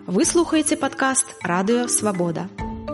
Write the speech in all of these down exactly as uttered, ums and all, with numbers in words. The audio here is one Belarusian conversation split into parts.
Вы слухаеце падкаст «Радыё Свабода».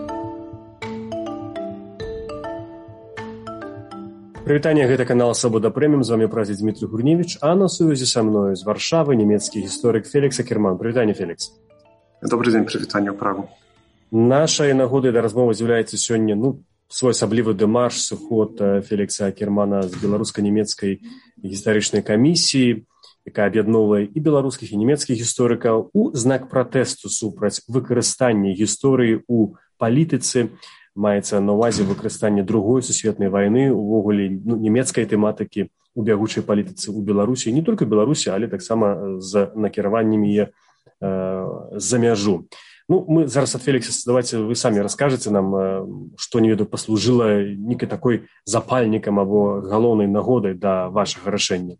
Прывітанне, гэта канал «Свабода Прэміум», з вами праздзе Дмітрий Гурневич, а на сувязі са мною з Варшавы нямецкі гісторык Фелікс Акерман. Прывітанне, Фелікс. Добрый дзень, прывітанне ў Прагу. Нашай нагодай да размовы з'яўляецца сёння ну, своеасаблівы дэмарш, сыход Фелікса Акермана з беларуска-нямецкай гістарычнай камісіі, якая аб'ядноўвае і беларускіх, і нямецкіх гісторыкаў у знак пратэсту супраць выкарыстання гісторыі ў палітыцы. Маецца на ўвазе выкарыстанне другой сусветнай вайны, увогуле ну, нямецкай тэматыкі у бягучай палітыцы ў Беларусі, не толькі Беларусі, але таксама з накіраваннем яе э, за мяжу. Ну, мы зараз ад Фелікса, давайте вы самі раскажаце нам, э, што не веду паслужыла нейкай такой запальнікам або галоўнай нагодай да вашага рашэння.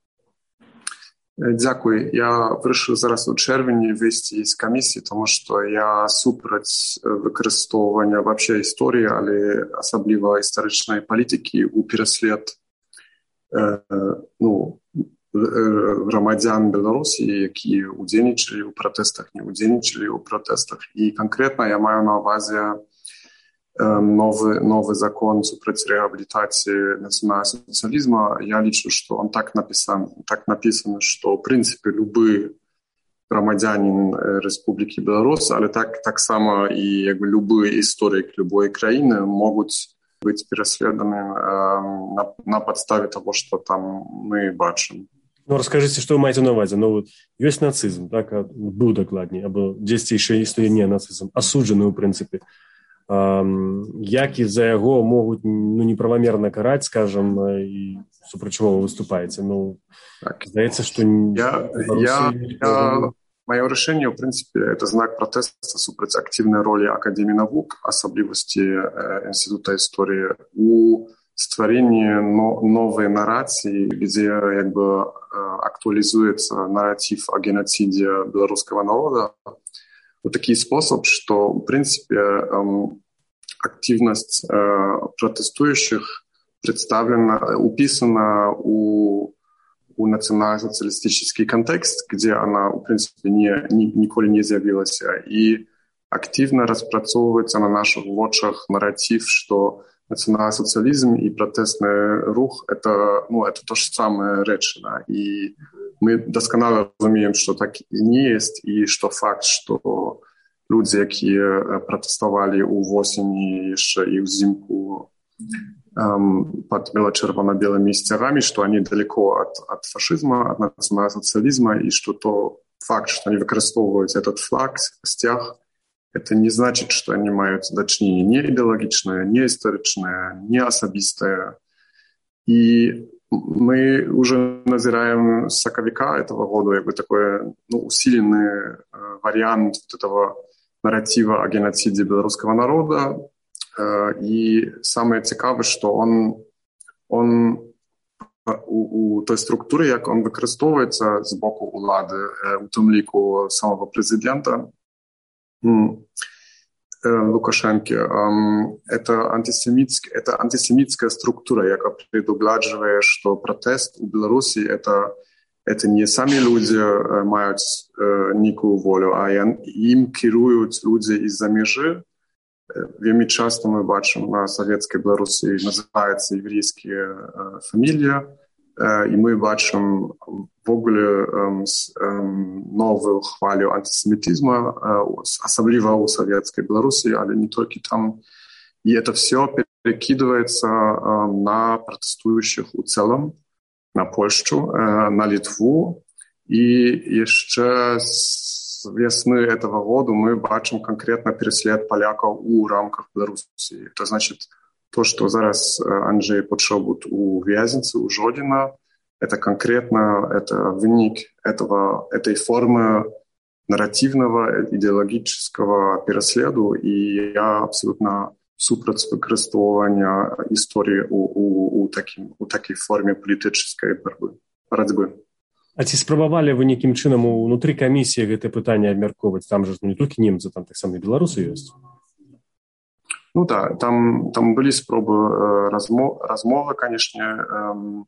Дзякуй. Я вырашыў зараз у чэрвені выйсці з камісіі, тому што я супраць выкарыстоўвання вообще гісторыі, але асабліва гістарычнай палітыкі ў пераслед э, ну, грамадзян Беларусі, якія удзельнічалі ў пратэстах, не удзельнічалі ў пратэстах. І канкрэтна я маю на ўвазе Новый, новый закон супраць реабилитации национального социализма. Я лічу, что он так написан, так написано, что в принципе любой громадянин Республики Беларусь, але так, так само и как бы, любой историк любой краины могут быть переследованы э, на, на подставе того, что там мы бачим. Ну, расскажите, что вы маете на увазі? Ну, есть нацизм, так, был докладнее, або здесь еще есть не нацизм, осудженный, в принципе. Як і за яго могуць ну, неправамерна караць, скажем, і супраць чаго вы выступаеце. Ну, так. Здаецца, што... Я, я, я, маё рашэнне, ў прынцыпе, это знак пратэста супраць актыўнай ролі Акадэміі навук, асаблівасці э, Інстытута гісторыі у стварэнні но, новай нарацыі, дзе як бы, актуалізуецца наратив о геноцидзе беларускага народа. Вот такой способ, что, в принципе, эм, активность э, протестующих представлена, уписана у, у национально-социалистический контекст, где она, в принципе, не, не, николи не з'явилась, и активно распрацовывается на наших вочах нарратив, что национал-социализм и протестный рух — это, ну, это то же самое речи, да, и мы досконало разумеем, что так и не есть, и что факт, что люди, которые протестовали у восени еще и взимку эм, под бело-червоно-белыми стягами, что они далеко от, от фашизма, от национал-социализма, и что то факт, что они выкористовывают этот флаг, стяг, это не значит, что они имеют дачнение не идеологичное, не историчное, не особистое. И мы уже назираем с соковика этого года как бы такой ну, усиленный э, вариант вот этого нарратива о геноциде белорусского народа. Э, и самое цікавое, что он, он у, у той структуры, как он выкористовывается с боку улады, э, у том лику самого президента, Лукашенки. Это антисемитская, это антисемитская структура, яка предуглаживает, что протест у Беларуси это, это не сами люди имеют некую волю, а им керуют люди из-за межи. Вельми часто мы бачим на советской Беларуси называются еврейские фамилии, и мы бачим в ogóle um, um, новую хвалю антисемитизма, uh, особливо у советской Беларуси, але не только там. И это все перекидывается uh, на протестующих в целом, на Польшу, uh, на Литву. И еще с весны этого года мы бачим конкретно переслед поляков у рамках Беларуси. Это значит то, что зараз Анджей Подшобут у Вязницы, у Жодина, это конкретно это выник этого, этой формы нарративного, идеологического переследу, и я абсолютно супраць выкарыстоўвання истории у, у, у, таким, у такой форме политической борьбы. А ці спрабавалі вы нейкім чынам унутры камісіі гэтае пытанне абмяркоўваць? Там же не толькі немцы, там таксама і беларусы ёсць. Ну да, там, там были спробы э, размо, размовы, конечно. Э,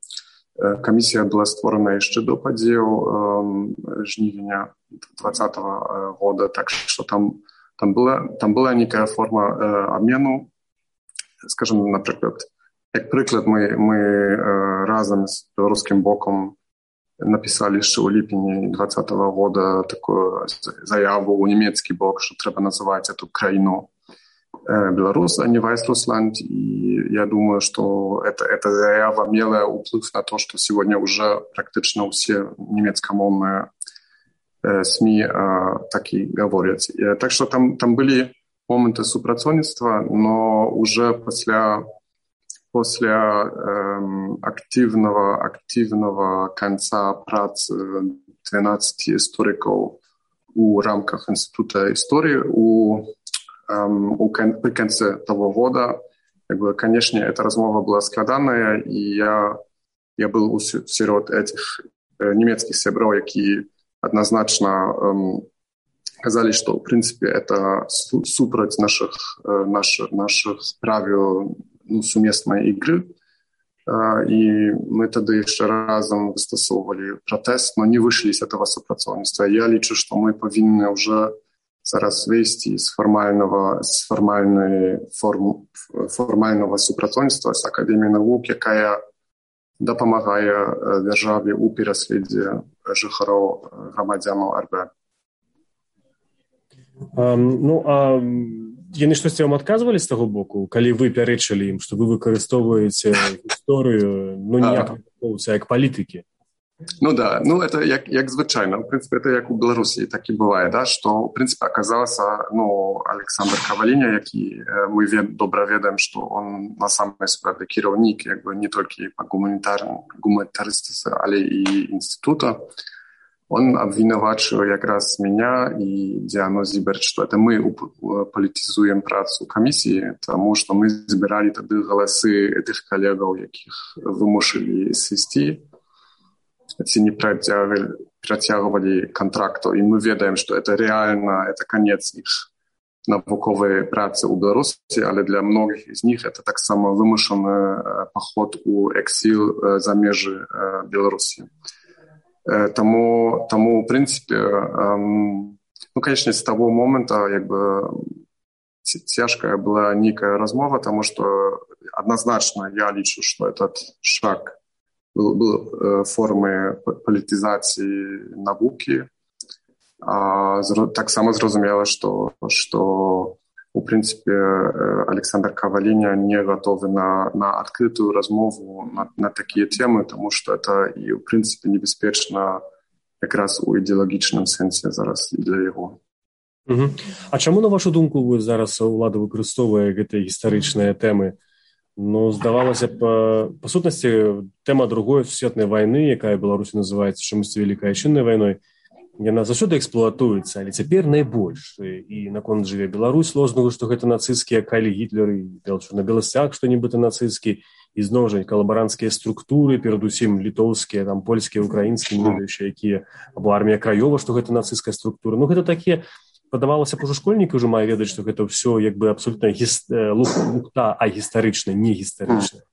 Камісія была створана яшчэ до падзеяў жнівеня двадцатого года, так што там, там, была, там была некая форма абмену. Скажем, напрыклад, як прыклад, мы, мы разам з беларускім бокам напісалі яшчэ ў ліпені двадцатого года такую заяву ў нямецкі бок, што трэба называць эту краіну Беларусь, а не Вайсрусланд. И я думаю, что это, эта заява имела уплыв на то, что сегодня уже практически все немецкомовные э, СМИ э, так и говорят. И, так что там, там были моменты супрацоўніцтва, но уже после, после э, активного, активного конца працы двенадцати историков у рамках Института истории, у Um, при конце того года, как бы, конечно, эта размова была складанная, и я, я был среди этих э, немецких сябров, которые однозначно эм, сказали, что, в принципе, это су- супроть наших, э, наших, наших правил ну, совместной игры. Э, и мы тогда еще разом выстосовывали протест, но не вышли из этого супрацоўніцтва. Я лічу, что мы повинны уже зараз вийти з формального, з формальної форм, формального супрацоўніцтва з Академією наук, яка допомагає державі у пересліді жихарів громадянів РБ. А, ну, а яны штосьці вам адказвалі з таго боку, калі вы пярэчылі ім, што вы выкарыстоўваеце гісторыю, ну, ніяк не як палітыкі? Ну да, ну это як, як звычайно. В принципе, это як у Беларусі так і бывае, да, што, в принципе, оказалася, ну, Александр Каваліня, які мы вед, добра ведаем, што он на самой справе кіраўнік, як бы не толькі па гуманітарыстыцы, але і інстытута. Он обвинувачил якраз меня и Диану Зиберт, что это мы политизуем працу комиссии, потому что мы збирали тогда голосы этих коллегов, яких вымушили свести. Эти не протягивали, протягивали контракту, и мы ведаем, что это реально, это конец их науковой працы у Беларуси, але для многих из них это так само вымушенный поход у эксил за межи Беларуси. Тому, тому в принципе, эм, ну, конечно, с того момента, как бы, тяжкая была некая размова, потому что однозначно я лічу, что этот шаг был, был э, формой политизации науки. А, так само зрозумело, что, что в принципе, Александр Каваліня не готовы на, на открытую размову на, на такие темы, потому что это и, в принципе, небезпечно как раз у ідеалагічным сэнсе зараз і для яго. Угу. А чаму, на вашу думку, вы зараз улада выкарыстоўвае гэтыя гістарычныя тэмы? Ну, здавалася б, па, па сутнасці, тэма другой сусветнай вайны, якая ў Беларусі называецца чамусьці Вялікай Айчыннай вайной, яна заўсёды эксплуатуецца, але цяпер найбольш. І наконт жыве Беларусь лозунгу, што гэта нацысцкія калі Гітлер і на беласцях, што нібыта нацысцкі, і зноў жа калабаранцкія структуры, перадусім літоўскія, там польскія, украінскія, не ведаючыя, якія, або армія краёва, што гэта нацысцкая структура. Ну, гэта такія, падавалася б, ужо школьнікі ўжо мае ведаць, што гэта ўсё як бы абсолютна гіс... лухта, а гістарычна, не гістарычна.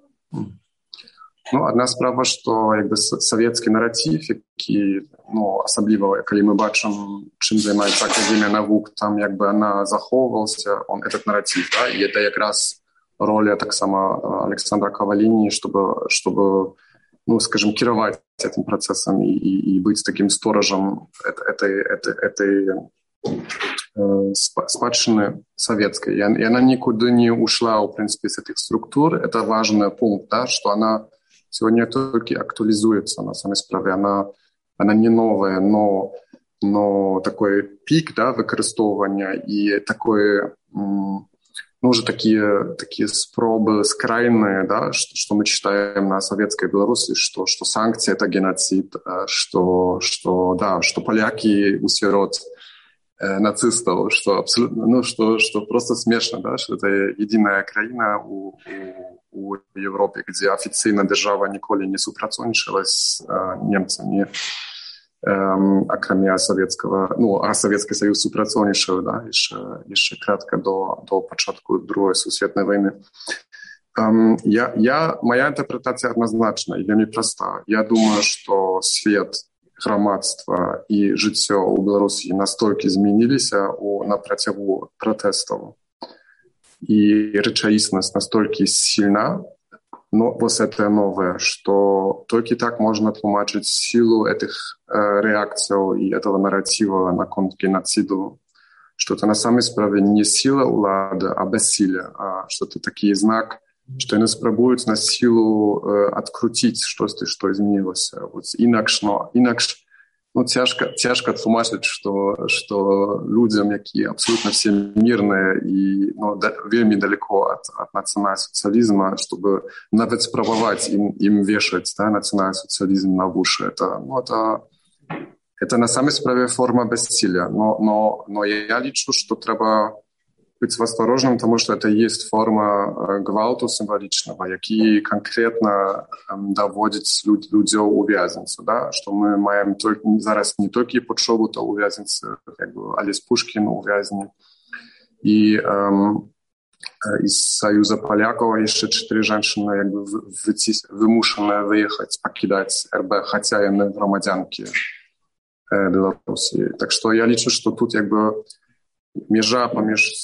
Ну, одна справа, што як бы савецкі наратив, які, ну, асабліва, калі мы бачым, чым займаецца Академія навук, там як бы она захоўвалася, он этот наратив, да, и это якраз роля таксама Александра Каваліні, чтобы, чтобы, ну, скажем, кіраваць этим процессом и, и, и быть таким сторожем этой, этой, этой э, спадщины советской. И она никуда не ушла, в принципе, с этих структур. Это важный пункт, да, что она сегодня только актуализуется на самой справе. Она, она не новая, но, но такой пик, да, выкарыстоўвання и такое, ну, уже такие, такие спробы скрайные, да, что, что мы читаем на советской Беларуси, что, что санкции — это геноцид, что, что, да, что поляки у сирот э, нацистов, что абсолютно, ну, что, что просто смешно, да, что это единая краина у, у, у Европе, где официально держава николи не супрацоўнічала с э, немцами, Um, акрамя советского, ну, а Советский Союз супрацоўнічаў, да, еще, еще кратко до, до початку Другой сусветнай войны. Um, я, я, моя интерпретация однозначна и вельмі проста. Я думаю, что свет, грамадства и жыццё ў Беларусі настолькі змяніліся у, на працягу пратэстаў. И рэчаіснасць настолькі сильна, но вот это новое, что только так можно тлумачыць силу этих э, реакций и этого нарратива на конт геноциду, что это на самой справе не сила улады, а бессилие, а что это такой знак, что они спробуют на силу э, открутить что-то, что изменилось. Вот инакш, но, инакш, ну, тяжко, тяжко тлумачить, что, что людям, которые абсолютно все мирные и ну, да, вельми далеко от, от национал-социализма, чтобы навіть спробовать им, им вешать да, национал-социализм на уши, это, ну, это, это на самой справе форма бессилия. Но, но, но я лічу, что треба быть осторожным, потому что это есть форма гвалту символичного, який конкретно эм, доводит люд, людей у вязницы, да? Что мы маем только, зараз не только Почобута у вязницы, как бы Олесь Пушкин у вязни, и эм, из Союза поляков еще четыре женщины как бы вымушены выехать, покидать эр бэ, хотя и не громадянки э, Беларуси. Так что я лічу, что тут как бы межа помеж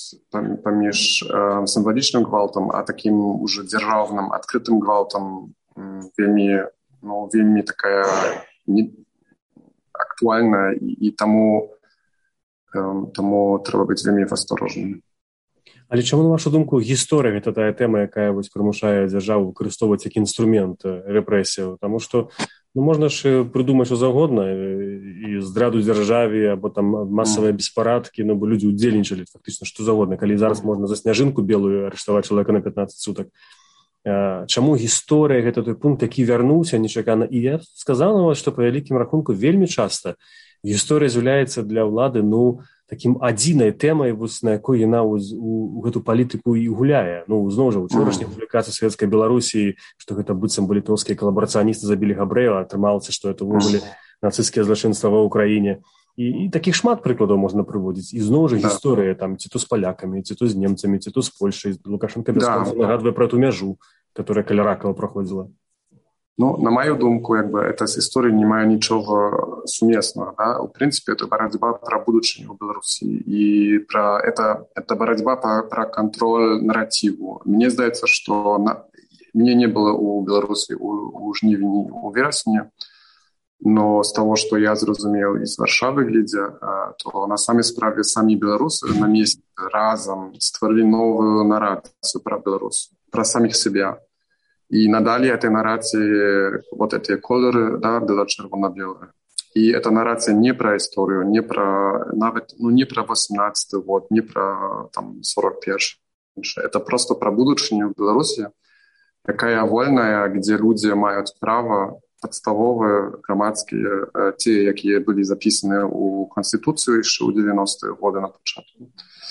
паміж э, символічным гвалтам, а таким уже дзяржаўным, адкрытым гвалтам вельмі, ну, вельмі такая не, актуальная, і, і таму, э, таму трэба быць вельмі асторожным. Але чаму, на вашу думку, гісторыя гэта тая тэма, якая вось прымушае дзяржаву выкарыстоўваць як інструмент рэпрэсіяў? Таму што ну, можна ж прыдумаць што заўгодна, і здраду дзяржаве, або там масавыя беспарадкі, ну, бо людзі удзельнічалі фактычна што заўгодна. Калі зараз можна за сняжынку белую арыштаваць чалавека на пятнаццаць сутак. Чаму гісторыя гэта той пункт, які вярнуўся нечакана? І я сказаў на вас, што па вялікім рахунку вельмі часта гісторыя з'яўляецца для ўлады, ну, таким адзінай тэмай, вось, на якой яна ў, у, у гэту палітыку і гуляе. Ну, зноў жа, учорашняя публікацыя Савецкай Беларусі, што гэта быццам бы літоўскія калабарацыяністы забілі габрэяў, атрымалася, што гэта ўвогуле нацысцкія злачынства ва ўкраіне. І, і такіх шмат прыкладаў можна прыводзіць. І зноў жа гісторыя, там, ці то з палякамі, ці то з немцамі, ці то з Польшай. Лукашенко бясконца нагадвае пра ту мяжу, которая каля Ракава праходзіла. Ну, на мою думку, как бы, эта история не мае ничего сумесного. Да? В принципе, это борьба про будущее в Беларуси. И про это, это борьба про, про контроль нарративу. Мне кажется, что на... мне не было у Беларуси у, у жнівні, у вересні, но с того, что я зрозумел из Варшавы, глядя, то на самой справе сами белорусы на месте разом створили новую наррацию про Беларусь, про самих себя. И надали этой наррации вот эти колоры, да, бело-червоно-белые. И эта наррация не про историю, не про, навіть, ну, не про восемнадцатый год, не про там сорок первый. Это просто про будущее в Беларуси, якая вольная, где люди имеют право подставовые, громадские, те, якія были записаны у Конституцию еще в девяностые годы на початку.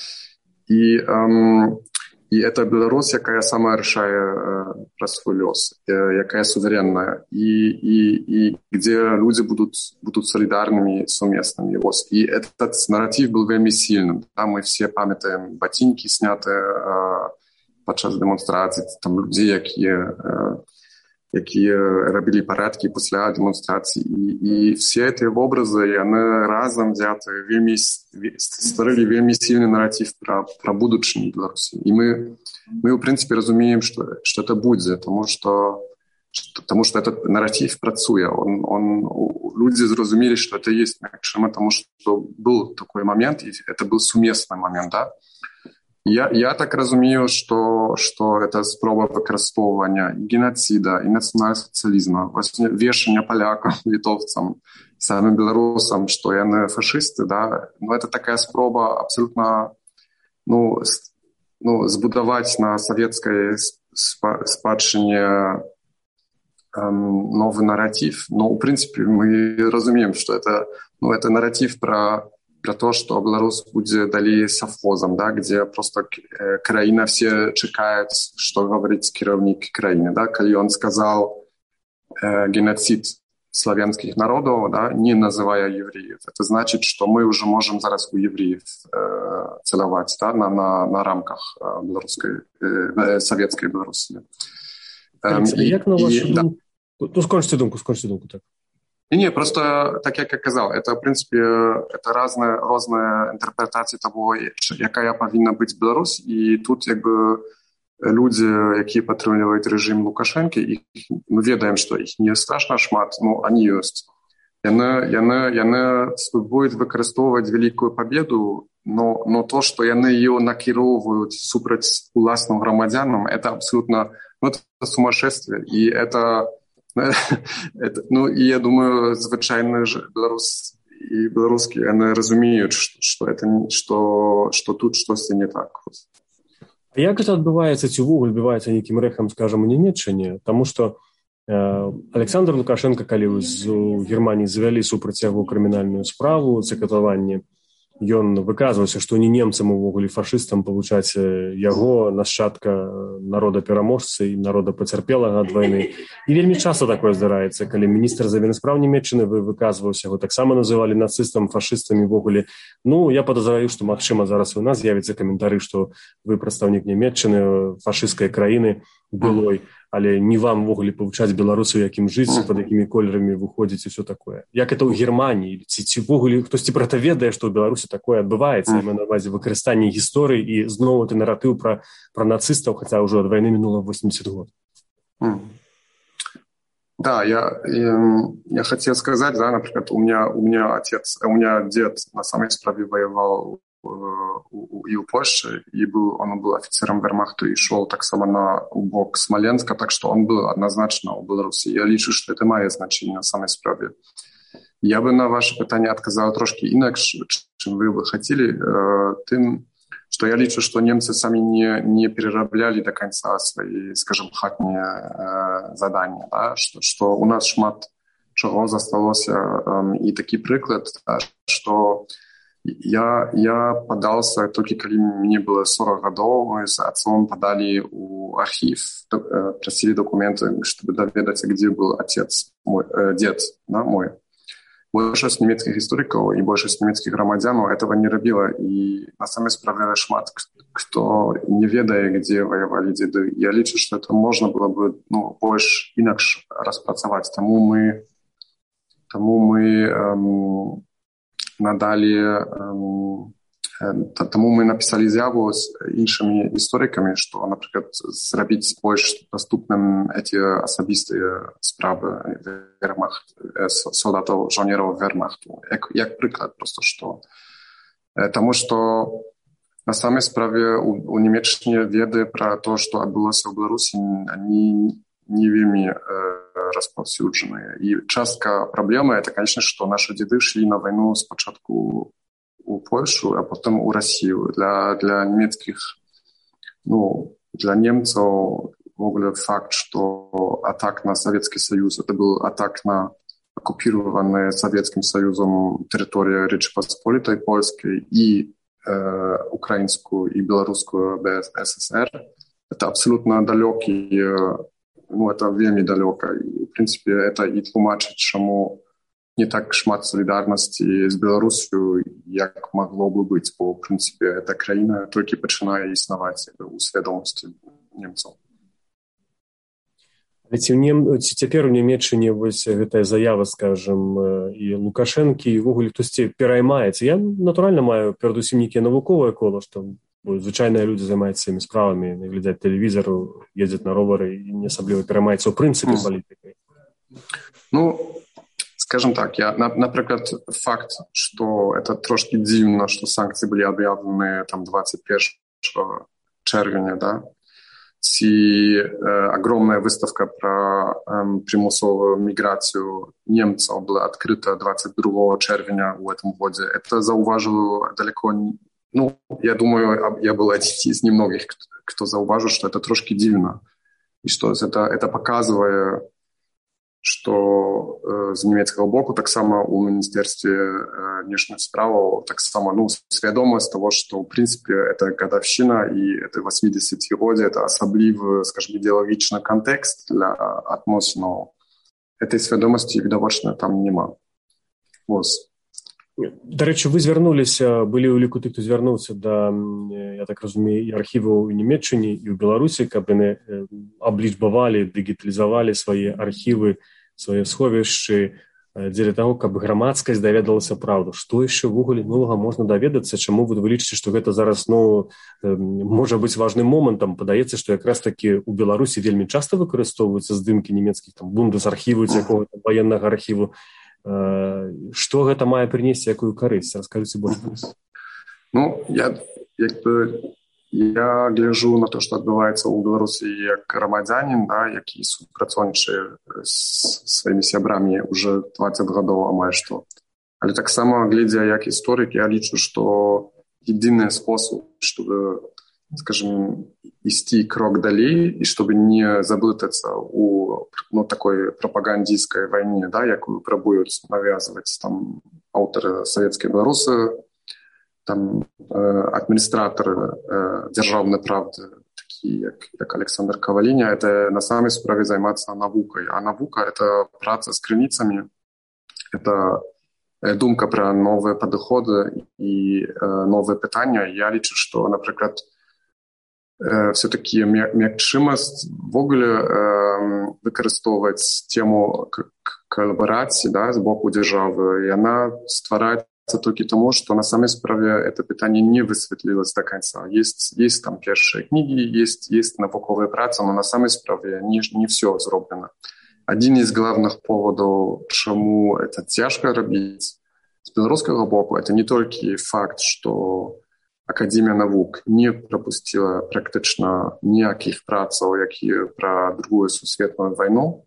И эм, И это Беларусь, якая сама решае э, про свой лёс, э, якая суверенная, и, и, и где люди будут, будут солидарными, совместными. Вот. И этот нарратив был вельми сильным. Да, мы все памятаем ботинки, снятые э, подчас демонстраций, там людей, якія, э, якія робили порядки после демонстрации. И, и все эти образы, они разом взяты, вельми, створили вельми сильный нарратив про, про будущее Беларуси. И мы, мы, в принципе, разумеем, что, что это будет, потому что, что, потому что этот нарратив працуе. Он, он, люди зрозумели, что это есть, потому что был такой момент, и это был сумесный момент, да? Я, я так разумею, что, что это спроба выкарыстоўвання геноцида и национал-социализма, вешания полякам, литовцам, самим белорусам, что яны фашисты, да, но это такая спроба абсолютно, ну, ну збудаваць на советской спадчыне эм, новый нарратив. Но, в принципе, мы разумеем, что это, ну, это нарратив про про то, что Беларусь будет далее совхозом, да, где просто э, краина все чекают, что говорит кіраўнік краины, да, коли он сказал э, геноцид славянских народов, да, не называя евреев. Это значит, что мы уже можем зараз у евреев э, целовать, да, на, на, на рамках э, белорусской, э, советской Беларуси. Эм, и, як на вашу и, думку? Да. Ну, скончите думку, скончите думку, так. Не, не, просто, так як я казав, это, в принципе, это разные, разные интерпретации того, якая повинна быть Беларусь, и тут, як бы, люди, які падтрымліваюць рэжым Лукашэнкі, іх, мы ведаем, што іх не страшна шмат, но они ёсць. Яны, яны, яны спрабуюць выкарыстоўваць вялікую победу, но, но то, што яны ее накіроўваюць супраць уласным грамадзянам, это абсолютно, ну, это сумасшествие, и это, это, ну, и я думаю, звычайны беларус и беларускія, яны разумеюць, што, это, што, што тут штосьці не так. А як гэта адбываецца, ці ўвогуле адбываецца нейкім рэхам, скажам, у Нямецчыне? Таму што э, Александр Лукашенко, калі ў Германіі завялі супраць яго крымінальную справу, цыкатаванне, ён выказваўся, што не немцам увогуле фашыстам павучаць яго, нашчадка народа-пераможцы і народа пацярпелага ад вайны. І вельмі часта такое здараецца, калі міністр закардонных спраў Нямецчыны выказваўся, яго таксама называлі нацыстам, фашыстамі увогуле. Ну, я падазраю, што, магчыма, зараз у нас з'явіцца каментары, што вы прадстаўнік Нямецчыны, фашысцкай краіны былой, але не вам увогуле павучаць беларусаў, якім жыць, пад якімі колерамі выходзіць і ўсё такое. Як это ў Германіі? Ці, ці увогуле хтосьці пра гэта ведае, што ў Беларусі такое адбываецца, mm. на увазе выкарыстанне гісторыі і зноў ты наратыў пра, пра нацыстаў, хаця ўжо ад вайны мінула восемьдесят год. Mm. Да, я, я, я хотел сказать, да, например, у меня, у меня отец, у меня дед на самой справе воевал и у Польши, и был, он был офицером вермахту и шел так само на убок Смоленска, так что он был однозначно у Беларуси. Я лічу, что это мае значение на самой справе. Я бы на ваше питание отказал трошки инакше, чем вы бы хотели, э, тем, что я лічу, что немцы сами не, не перерабляли до конца свои, скажем, хатние э, задания, да? что, что у нас шмат чего засталося, э, и такой приклад, да, что Я, я падаўся толькі калі мне было сорок гадоў, мы з отцом падалі ў архів, прасілі документы, чтобы даведацца, где был отец, мой, э, дед, да, мой. Большасць нямецкіх гісторыкаў і большасць нямецкіх грамадзянаў этого не рабіла, і на самой справе шмат хто не ведае, где воевали деды. Я лічу, что это можно было бы, ну, больш інакш распрацаваць. Таму мы, таму мы эм, надалі, таму мы напісалі з'яву з іншымі гісторыкамі, што, напрыклад, зрабіць больш даступным эти асабістыя справы вермахт, солдатаў, жаўнераў вермахту. Як, як прыклад, просто што. Таму што на самай справе у, у Нямецчыне веды пра то, што адбылося ў Беларусі, они не вельмі э, распаўсюджаныя. І частка праблемы это, конечно, што наши деды шлі на вайну спачатку у Польшу, а потом у Россию. Для, для немецких, ну, для немцаў вогуле факт, што атак на Советский Союз, это был атак на оккупированные Советским Союзом территорию Речи Посполитой Польской и э, украинскую и белорусскую БССР. Это абсолютно далекий, ну, это вельмі далёка. І, в принципе, это і тлумачыць, чаму не так шмат солідарнасці з Беларусю, як магло бы быць, бо, в принципе, эта краіна толькі пачынае існаваць у свядомасці немцаў. Ці, нем... ці цяпер у Нямецчыне вось гэтая заява, скажем, і Лукашэнкі, і ввогуле хтосьці пераймаецца. Я, натуральна, маю перадусім нейкія навуковае кола, што звычайныя людзі займаюцца сваімі справамі, глядзяць тэлевізару, ездзяць на ровары і не асабліва пераймаецца ў прынцыпе палітыкай. Ну, скажем так, я, напрыклад, факт, што это трошки дзіўна, што санкцыі былі аб'яўлены там двадцать первого чэрвеня, да? Ці э, огромная выставка про э, примусовую миграцию немцев была открыта двадцать другого чэрвеня в этом году. Это зауважил далеко не... Ну, я думаю, я был один из немногих, кто, кто зауважил, что это трошки дивно. И что это, это показывает, что э, з німецкага боку так само у Міністерстве э, внешних справ так само, ну, свядомасць того, что, в принципе, это годовщина и это восьмидесятилетие, это особливый, скажем, идеологичный контекст для адносінаў этой свядомасці відавочна там няма. Вось. Дарэчы, вы звярнуліся, былі ў ліку тых, хто звярнуўся да, я так разумею, і архіваў у Нямецчыне і ў Беларусі, каб яны аблічбавалі, дыгіталізавалі свае архівы, свае сховішчы дзеля таго, каб грамадскасць даведалася праўду. Што яшчэ ўвогуле новага можна даведацца? Чаму вы лічыце, што гэта зараз, ну, можа быць важным момантам? Падаецца, што якраз такі ў Беларусі вельмі часта выкарыстоўваюцца здымкі нямецкіх там бундесархіву ці якога-то ваеннага архіву. Што гэта мае прынесці, якую карысць? Раскажыце больш. Ну, я, як бы, я гляжу на то, што адбываецца ў Беларусі як грамадзянін, да, які супрацоўнічае з сваімі сябрамі ўжо дваццаць гадоў амаль што. Але таксама, глядзя як гісторык, я лічу, што єдиный способ, чтобы, скажем, ісці крок далей і чтобы не заблытацца у, ну, такой прапагандистской войне, да, якую пробуюць навязывать там аўтары савецкія беларусы, там э, адміністратары э, дзяржаўнай правды, такие як, як Александр Каваліня, это на самой справе займацца навукай. А навука — это праца з крыніцамі, это думка пра новыя падыходы і э, новыя пытання. Я лічу, што, напрыклад, все-таки мякчымасць ввогуле э, выкарыстоўваць тему калабарацыі, да, з боку дзяржавы, і яна ствараецца толькі таму, што на самой справе это пытанне не высветлілось до конца. Есть, есть там першыя кнігі, есть, есть навуковыя працы, но на самой справе не, не все зроблена. Один из главных поводов, чаму это цяжка рабіць з беларускага боку, это не толькі факт, што Академія навук не прапусціла практычна ніякіх працаў, якія пра другую сусветную вайну,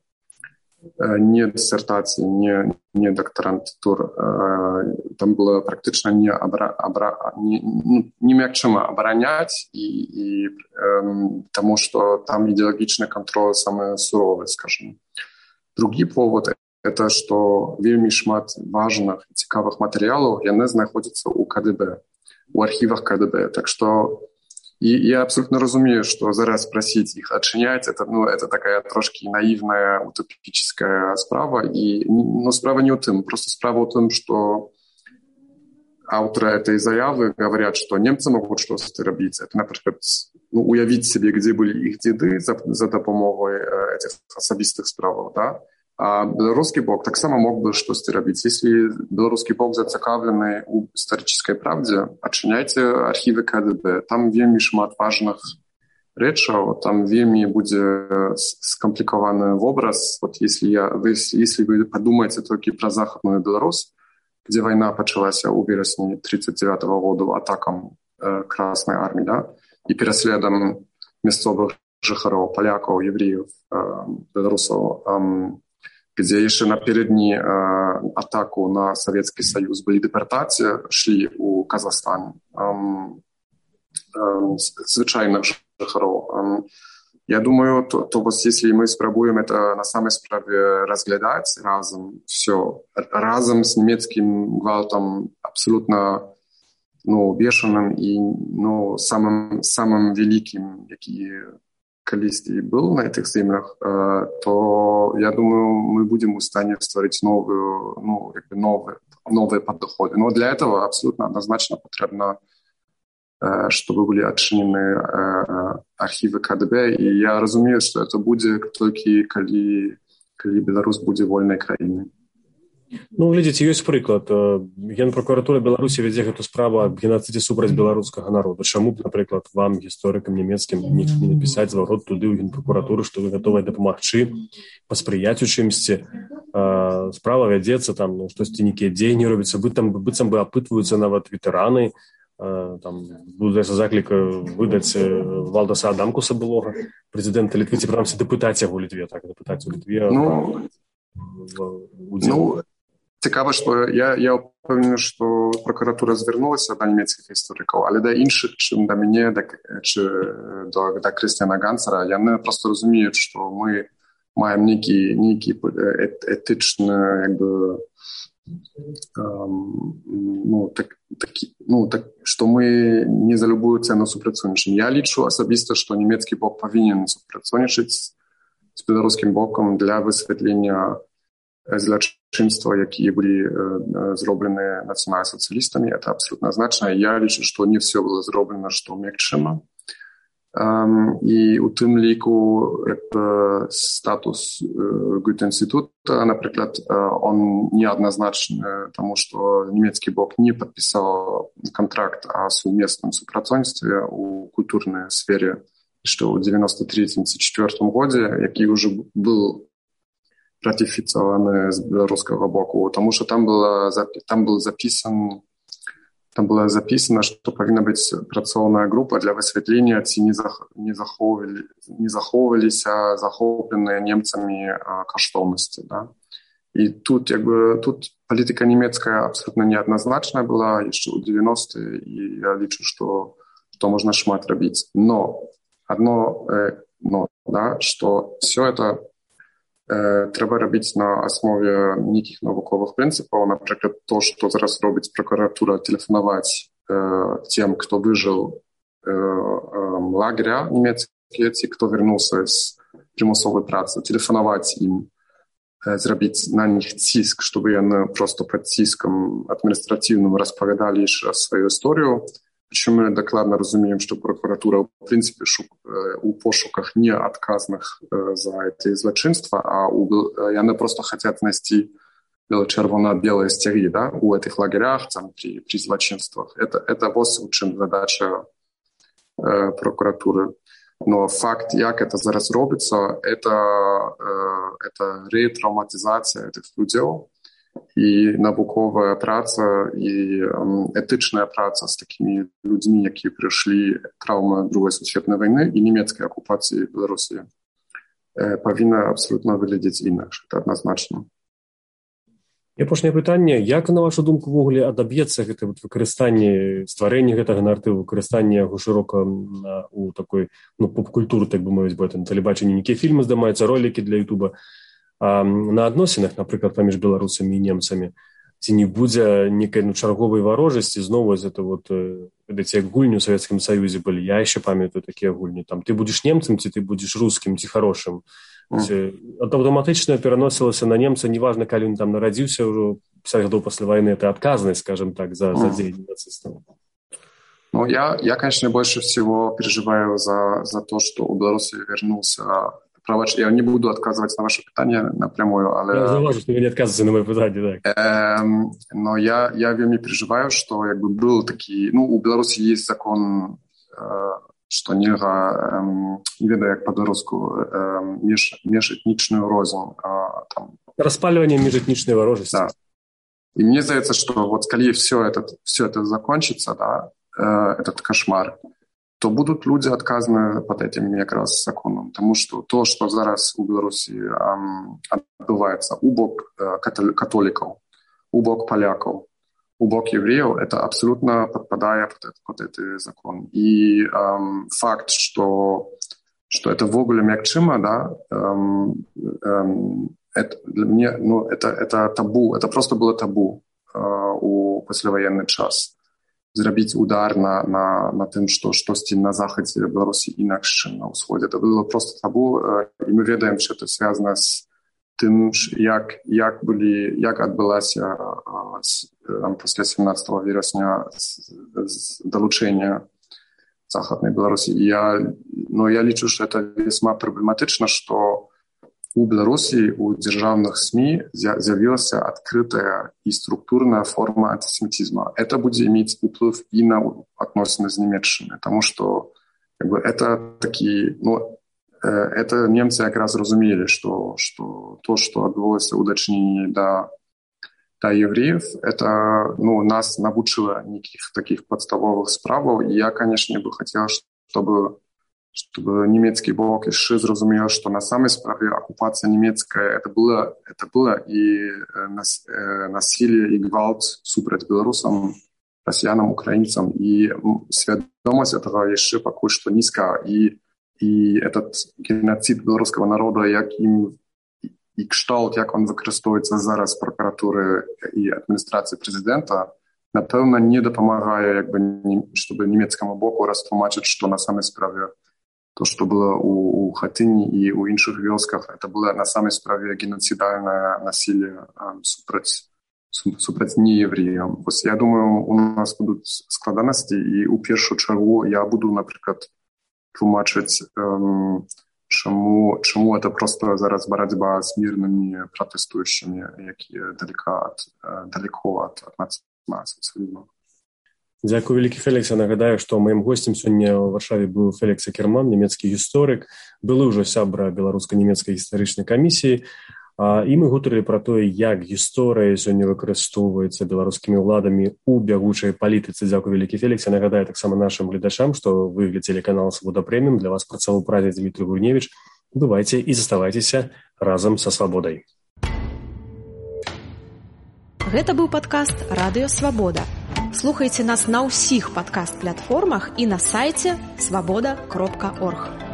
не дысертацыі, не, не дактарантур. Там было практычна не, абра, абра, не, не мякчыма абараняць, і, і таму што там ідэалагічны кантроль самы суровы, скажем. Другі повод — это што вельмі шмат важных і цікавых матэрыялаў яны знаходзяцца ў КДБ, у архівах КДБ. Так что и я абсолютно разумею, что зараз просить их отчинять, это, ну, это такая трошки наивная, утопическая справа. И, ну, справа не у тем, просто справа у том, что авторы этой заявы говорят, что немцы могут что-то робить. Это, например, ну, уявить себе, где были их деды за, за допомогой э, этих особистых справ, да? А беларускі бок таксама мог бы штосьці рабіць. Если беларускі бок зацікаўлены ў гістарычнай правдзе, адчыняйце архівы КДБ. Там вельмі шмат важных рэчаў, там вельмі будзе скамплікаваны вобраз. Вот если, я, вы, если вы подумаете толькі пра захадную Беларусь, где вайна пачалася ў верасні тридцать девятого году атакам э, Красной армии, да, і пераследам мясцовых жыхароў, палякаў, евреев, э, беларусаў, э, где еще напередні э, атаку на Советский Союз были депортации, шли у Казахстан э, э, звычайных жыхароў. Э, я думаю, то, то вот если мы спробуем это на самой справе разглядать разом, все, разом с немецким гвалтом абсолютно, ну, бешеным и, ну, самым, самым великим, який калісьці был на этих землях, то, я думаю, мы будем в стане створить новую, ну, как бы новые, новые подходы. Но для этого абсолютно однозначно потребно, чтобы были отчинены архивы КДБ. И я разумею, что это будет только, коли, коли Беларусь будет вольной краиной. Ну, глядзіце, ёсць прыклад. Генпракуратура Беларусі вядзе гэту справу аб геноцыдзе супраць беларускага народа. Чаму б, напрыклад, вам, гісторыкам нямецкім, не напісаць зварот туды ў генпракуратуру, што вы гатовыя дапамагчы, паспрыяць у чымсьці? Справа вядзецца, там, ну, штосьці нейкія дзеянні робяцца, быццам, быццам бы апытваюцца нават ветэраны, там, будзе заклік выдаць Валдаса Адамкуса былога, прэзідэнта Літвы, ці прынамсі дапытаць яго ў Літве, так, дапытаць у Літве. Ну, ну, цікава, што я, я ўпэўнены, што прокуратура звярнулася да нямецкіх гісторыкаў, але да іншых, чым да мяне, да, чы, да, да Крыстіяна Ганцера, яны проста разумеюць, што мы маем нейкі, нейкі этычны, як бы, эм, ну, так, такі, ну, так, што мы не за любую цэну супрацоўнічаем. Я лічу асабіста, што нямецкі бок павінен супрацоўнічаць з беларускім бокам для высвятлення злачынства, якія былі зроблены нацыянал-сацыялістамі, это абсолютно значна. Я лічу, што не все было зроблена, што магчыма. І у тым ліку статус Гёте-інстытута, напрыклад, он неадназначны, таму што нямецкі бок не падпісаў кантракт о сумесным супрацоўніцтве у культурнай сфере яшчэ ў девяносто третьем — девяносто четвёртом годзе, які ўжо был ратифіцаваны з беларускага боку, таму што там было там был запісан Там было записано, что повинна быть працоўная группа для высвятления, ці не, зах... не, захоўвалі... не захоўваліся захопленыя немцамі каштоўнасці. Да? И тут, як бы, тут политика немецкая абсолютно неоднозначная была еще ў девяностые, и я лічу, что, что можно шмат рабіць. Но одно, э, но, да, что все это трэба рабіць на аснове нейкіх навуковых прынцыпаў. Напрыклад, то, што зараз робіць прокуратура, тэлефанаваць э, тем, кто выжил э, э, лагеря немецкія, ці кто вернулся з прымусовай працы, тэлефанаваць ім, э, зрабіць на них ціск, чтобы яны просто под ціскам адміністратыўным распавядалі яшчэ сваю історыю. Причем мы докладно разумеем, что прокуратура в принципе шук, э, у пошуках не отказных э, за эти злочинства, а у, э, они просто хотят найти бело-червоно-белые стяги, да, у этих лагерях, там, при, при злочинствах. Это, это вот в чем задача э, прокуратуры. Но факт, как это зараз робится, это, э, это ретравматизация этих людей. І навуковая праца, і этычная праца з такімі людзьмі, якія прыйшлі траўмы другой сусветнай вайны і нямецкай акупацыі Беларусі, павінна абсолютна выглядзець інакш. Это адназначна. І апошняе пытанне, як, на вашу думку, увогуле адаб'ецца гэта вот выкарыстанне, стварэнне гэтага наратыву, выкарыстанне яго шырока у такой, ну, поп-культуры, так бы мовіць, бо это на тэлебачанні нейкія фільмы здымаюцца, ролікі для Ютуба. А на адносінах, напрыклад, паміж беларусамі і немцамі, ці не будзе некай, ну, чарговай варожасці, зноў вось это вот, ведаеце, як гульні ў Савецкім Саюзе былі, я яшчэ памятаю такія гульні, там, ты будзеш немцам, ці ты будзеш рускім, ці харошым. Mm. Аўтаматычна пераносілася на немца, неважна, калі ён там нарадзіўся ўжо пятьдесят гадоў пасля вайны, это адказнасць, скажем так, за, mm. за дзеянні нацыстаў. Ну, я, я, конечно, больше всего переживаю за, за то, что у Беларуси вернулся. Я не буду отказывать на ваше питание напрямую, але... Я заважу, что вы не отказываете на мое питание, так. Эм, но я, я вельми переживаю, что как бы был такие... Ну, у Беларуси есть закон, э, что нельга, эм, не ведаю, как по-белорусски, эм, меж, межэтничную рознь. Э, там... Распаливание межэтничной ворожести. Да. И мне кажется, что вот когда все это, все это закончится, да, э, этот кошмар, то будут люди отказаны под этим как раз законом. Потому что то, что зараз у Беларуси эм, отбывается у бок э, католиков, у бок поляков, у бок евреев, это абсолютно подпадает под, это, под этот закон. И эм, факт, что, что это в огуле мягчима, да, эм, эм, это для меня, ну, это, это табу, это просто было табу э, у послевоенный час. Зрабіць удар на, на, на тым, што штосьці на захадзе Беларусі інакш, чым на ўсходзе. Это было просто табу, і мы ведаем, што это звязана з тым, як, як, былі, як адбылася пасля семнадцатого верасня далучэння захаднай Беларусі. І я, ну, я лічу, што это весьма праблематычна, што у Беларусі у дзяржаўных СМИ з'явілася адкрытая і структурная форма антисемитизма. Это будет иметь уплыв и на отношения с Немеччиной, потому что как бы, это такие, ну, э, это немцы как раз разумели, что, что то, что отбылось у дачнении до, до евреев, это, ну, нас навучило неких таких подставовых справов, и я, конечно, бы хотел, чтобы чтобы немецкий бок еще зрозумел, что на самой справе оккупация немецкая это было, это было и нас, э, насилие и гвалт супротив белорусам, россиянам, украинцам, и сведомость этого еще пока что низкая, и, и этот геноцид белорусского народа, як им и кшталт, как он використовується зараз прокуратури і адміністрації президента, напевно, не допомагає, якби, щоб німецькому боку розтлумачити, що на самій справі то, что было у, у Хатыни и у іншых вёсках, это было на самой справе геноцидальное насилие э, супраць, супраць неевреям. Я думаю, у нас будут складанности, и у першую чергу я буду, например, тлумачыць, э, чему, чему это просто зараз борьба с мирными протестующими, якія далеко от, далеко от, от нацизма. Дзякуй вялікі, Фелікс. Я нагадаю, што маім госцем сёння ў Варшаве быў Фелікс Акерман, нямецкі гісторык, былы ўжо сябра беларуска-нямецкай гістарычнай камісіі, і мы гутарылі пра тое, як гісторыя сёння выкарыстоўваецца беларускімі ўладамі ў бягучай палітыцы. Дзякуй вялікі, Фелікс. Я нагадаю таксама нашым гледачам, што вы глядзелі канал Свабода Прэміум. Для вас працаваў прадзед Дмітрый Гурневіч. Бывайце і заставайцеся разам са Свабодай. Гэта быў падкаст «Радыё Свабода». Слухайце нас на ўсіх падкаст-платформах і на сайце свабода кропка орг.